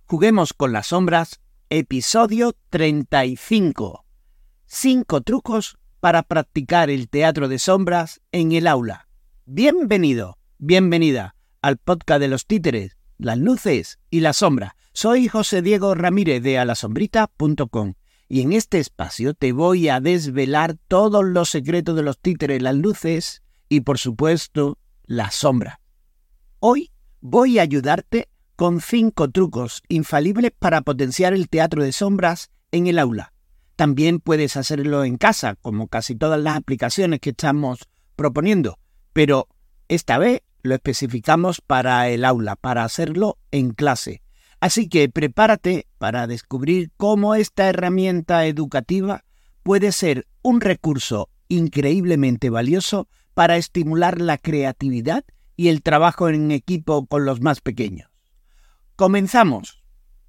Juguemos con las sombras, episodio 35. 5 trucos para practicar el teatro de sombras en el aula. Bienvenido, bienvenida al podcast de los títeres, las luces y la sombra. Soy José Diego Ramírez de alasombrita.com y en este espacio te voy a desvelar todos los secretos de los títeres, las luces y, por supuesto, la sombra. Hoy voy a ayudarte con 5 trucos infalibles para potenciar el teatro de sombras en el aula. También puedes hacerlo en casa, como casi todas las aplicaciones que estamos proponiendo, pero esta vez lo especificamos para el aula, para hacerlo en clase. Así que prepárate para descubrir cómo esta herramienta educativa puede ser un recurso increíblemente valioso para estimular la creatividad y el trabajo en equipo con los más pequeños. ¡Comenzamos!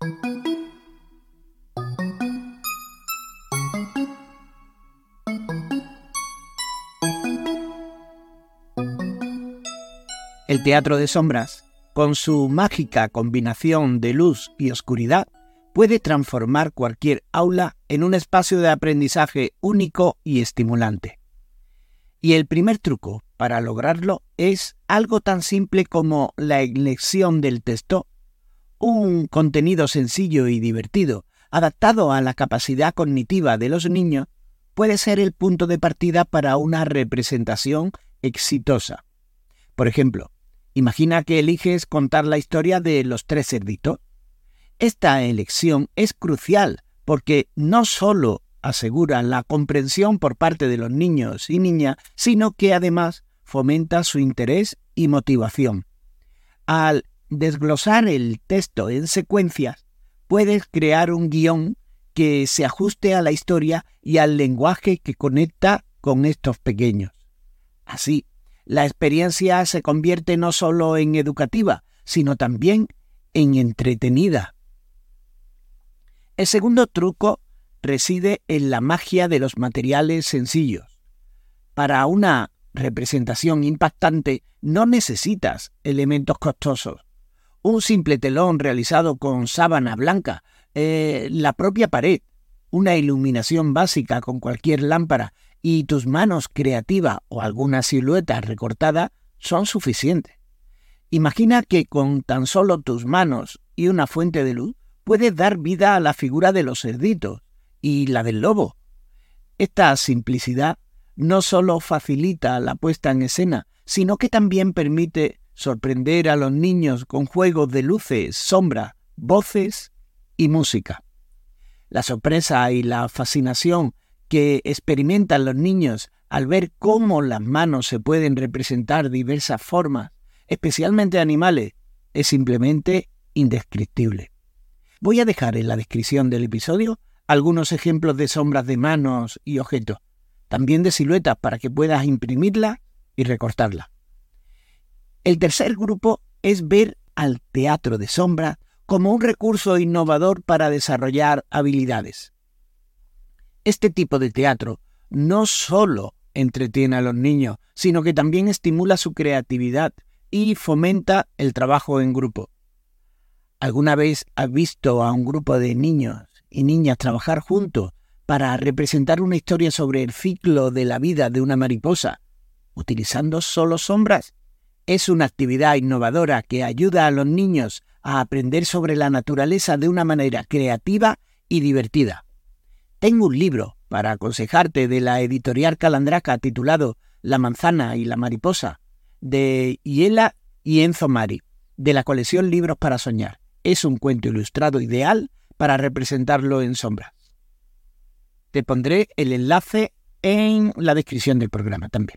El teatro de sombras, con su mágica combinación de luz y oscuridad, puede transformar cualquier aula en un espacio de aprendizaje único y estimulante. Y el primer truco para lograrlo es algo tan simple como la elección del texto, un contenido sencillo y divertido, adaptado a la capacidad cognitiva de los niños, puede ser el punto de partida para una representación exitosa. Por ejemplo, imagina que eliges contar la historia de los 3 cerditos. Esta elección es crucial porque no solo asegura la comprensión por parte de los niños y niñas, sino que además fomenta su interés y motivación. Al desglosar el texto en secuencias, puedes crear un guión que se ajuste a la historia y al lenguaje que conecta con estos pequeños. Así, la experiencia se convierte no solo en educativa, sino también en entretenida. El segundo truco reside en la magia de los materiales sencillos. Para una representación impactante no necesitas elementos costosos. Un simple telón realizado con sábana blanca, la propia pared, una iluminación básica con cualquier lámpara y tus manos creativas o alguna silueta recortada son suficientes. Imagina que con tan solo tus manos y una fuente de luz puedes dar vida a la figura de los cerditos y la del lobo. Esta simplicidad no solo facilita la puesta en escena, sino que también permite sorprender a los niños con juegos de luces, sombras, voces y música. La sorpresa y la fascinación que experimentan los niños al ver cómo las manos se pueden representar de diversas formas, especialmente animales, es simplemente indescriptible. Voy a dejar en la descripción del episodio algunos ejemplos de sombras de manos y objetos, también de siluetas para que puedas imprimirlas y recortarlas. El tercer grupo es ver al teatro de sombras como un recurso innovador para desarrollar habilidades. Este tipo de teatro no solo entretiene a los niños, sino que también estimula su creatividad y fomenta el trabajo en grupo. ¿Alguna vez has visto a un grupo de niños y niñas trabajar juntos para representar una historia sobre el ciclo de la vida de una mariposa, utilizando solo sombras? Es una actividad innovadora que ayuda a los niños a aprender sobre la naturaleza de una manera creativa y divertida. Tengo un libro para aconsejarte de la editorial Calandraca titulado La manzana y la mariposa, de Iela y Enzo Mari, de la colección Libros para soñar. Es un cuento ilustrado ideal para representarlo en sombras. Te pondré el enlace en la descripción del programa también.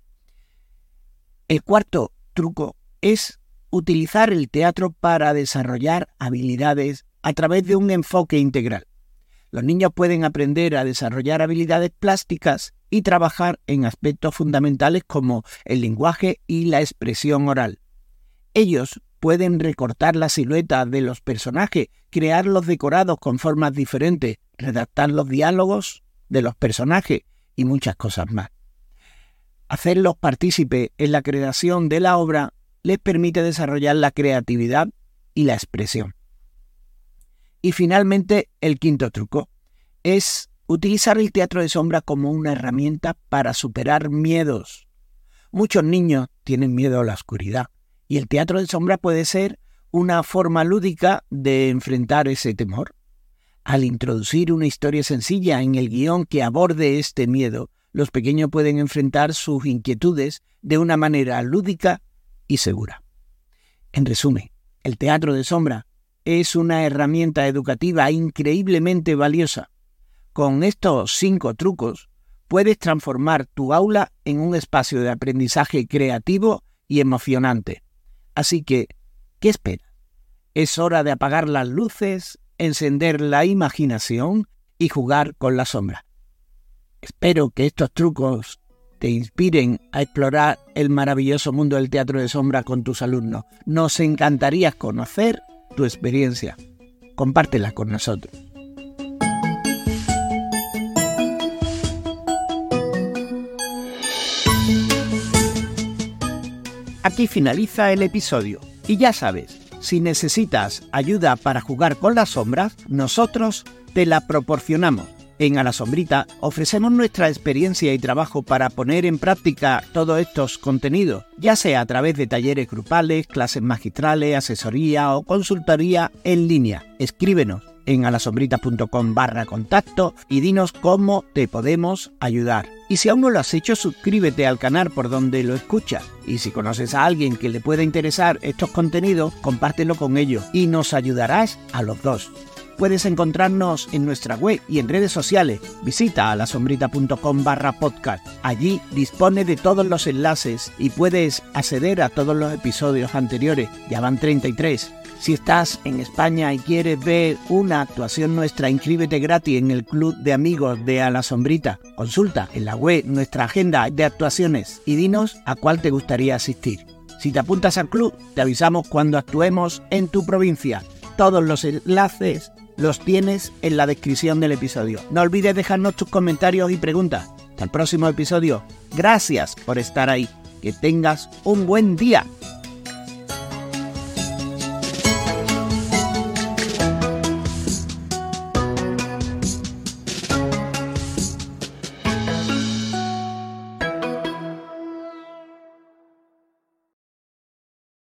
El cuarto truco es utilizar el teatro para desarrollar habilidades a través de un enfoque integral. Los niños pueden aprender a desarrollar habilidades plásticas y trabajar en aspectos fundamentales como el lenguaje y la expresión oral. Ellos pueden recortar la silueta de los personajes, crear los decorados con formas diferentes, redactar los diálogos de los personajes y muchas cosas más. Hacerlos partícipes en la creación de la obra les permite desarrollar la creatividad y la expresión. Y finalmente, el quinto truco es utilizar el teatro de sombra como una herramienta para superar miedos. Muchos niños tienen miedo a la oscuridad y el teatro de sombra puede ser una forma lúdica de enfrentar ese temor. Al introducir una historia sencilla en el guión que aborde este miedo, los pequeños pueden enfrentar sus inquietudes de una manera lúdica y segura. En resumen, el teatro de sombra es una herramienta educativa increíblemente valiosa. Con estos 5 trucos, puedes transformar tu aula en un espacio de aprendizaje creativo y emocionante. Así que, ¿qué esperas? Es hora de apagar las luces, encender la imaginación y jugar con la sombra. Espero que estos trucos te inspiren a explorar el maravilloso mundo del teatro de sombra con tus alumnos. Nos encantaría conocer tu experiencia. Compártela con nosotros. Aquí finaliza el episodio. Y ya sabes, si necesitas ayuda para jugar con las sombras, nosotros te la proporcionamos. En A la Sombrita ofrecemos nuestra experiencia y trabajo para poner en práctica todos estos contenidos, ya sea a través de talleres grupales, clases magistrales, asesoría o consultoría en línea. Escríbenos en alasombrita.com/contacto y dinos cómo te podemos ayudar. Y si aún no lo has hecho, suscríbete al canal por donde lo escuchas. Y si conoces a alguien que le pueda interesar estos contenidos, compártelo con ellos y nos ayudarás a los dos. Puedes encontrarnos en nuestra web y en redes sociales. Visita alasombrita.com/podcast. Allí dispone de todos los enlaces y puedes acceder a todos los episodios anteriores. Ya van 33. Si estás en España y quieres ver una actuación nuestra, inscríbete gratis en el club de amigos de A la Sombrita. Consulta en la web nuestra agenda de actuaciones y dinos a cuál te gustaría asistir. Si te apuntas al club, te avisamos cuando actuemos en tu provincia. Todos los enlaces los tienes en la descripción del episodio. No olvides dejarnos tus comentarios y preguntas. Hasta el próximo episodio. Gracias por estar ahí. Que tengas un buen día.